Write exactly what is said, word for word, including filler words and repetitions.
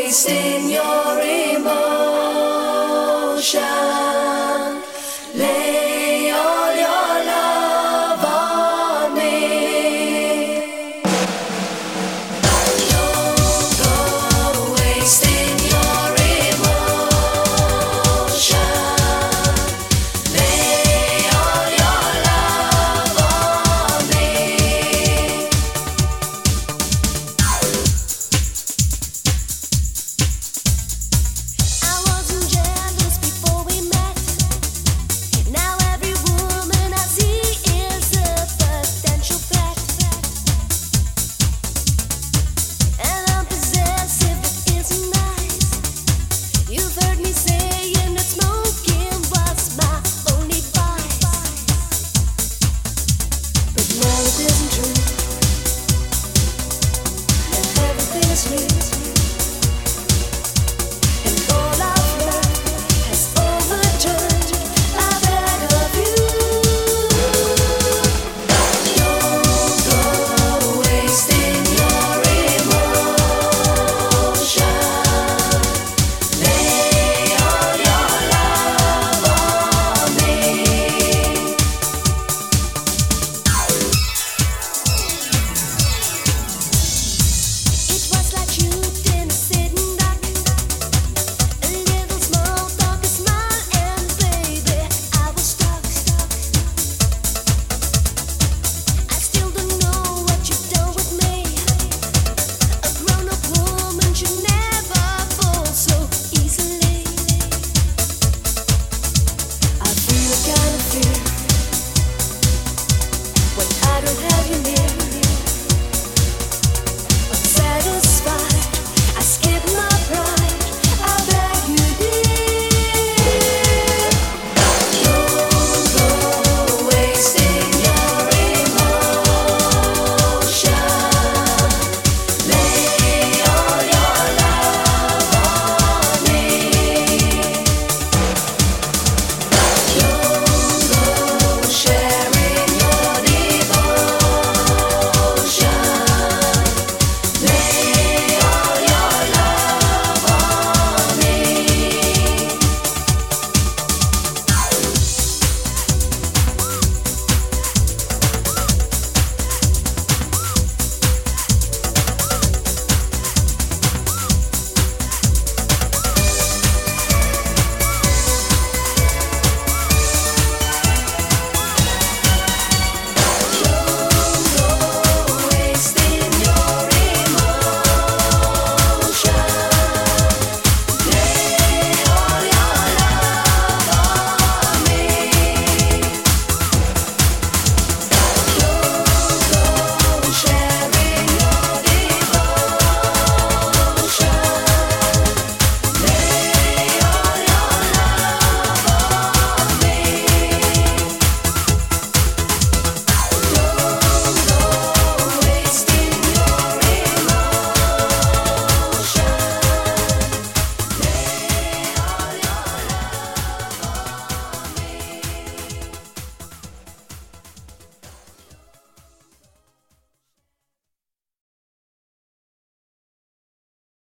wasting your emotion. Lay all your love on me. Don't go wasting your emotion. Lay all your love on me. I wasn't jealous before we met. Now every woman I see is a potential threat. And I'm possessive, it isn't nice. You've heard me saying that smoking was my only vice. But now it isn't true, and everything is new.